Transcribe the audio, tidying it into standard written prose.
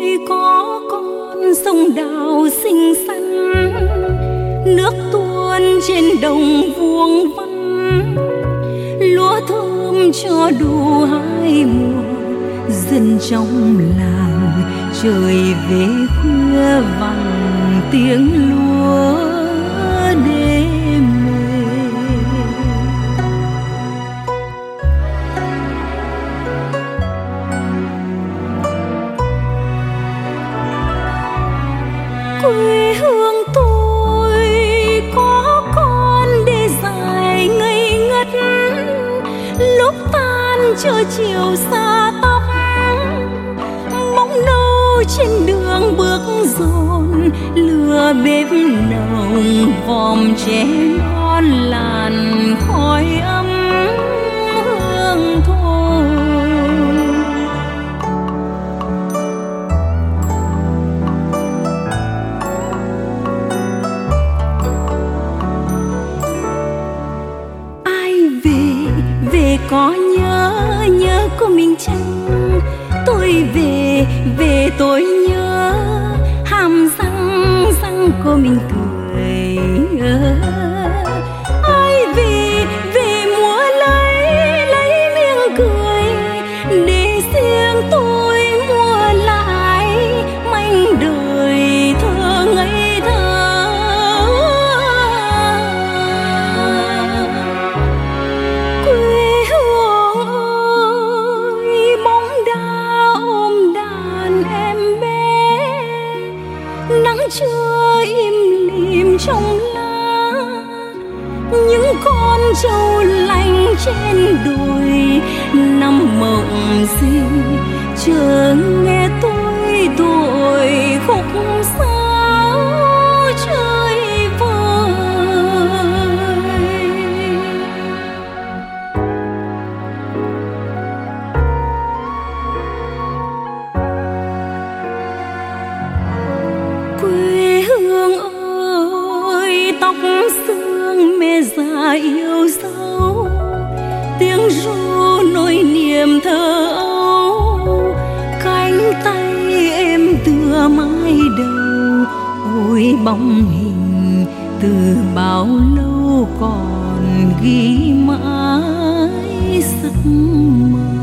tôi có con sông đào xinh xắn, nước tuôn trên đồng vuông vắn, lúa thơm cho đủ hai mùa. Dân trong làng trời về khuya vang tiếng lúa đêm về. Quê hương tôi có con để dài ngây ngất, lúc tan chờ chiều xa tóc, bóng nâu trên đường bước dồn, lửa bếp nồng vòm trẻ non làn khói ấm hương thôn. Ai về có nhớ cô mình chăng? Tôi về tôi nhớ hàm răng cô mình cười. Ai về múa lấy miếng cười, để riêng tôi mua lại mảnh đời thơ ngây thơ. Quê hương ơi, bóng đá ôm đàn em bé, nắng trưa im lìm trong lá, những con trâu lành trên đồi nằm mộng gì chờ nghe tôi thổi khúc sáo chơi vơi. Quê hương ơi, tóc xương mẹ già yêu dấu, tiếng ru nỗi niềm thơ ấu, cánh tay em tựa mái đầu. Ôi bóng hình từ bao lâu còn ghi mãi giấc mơ.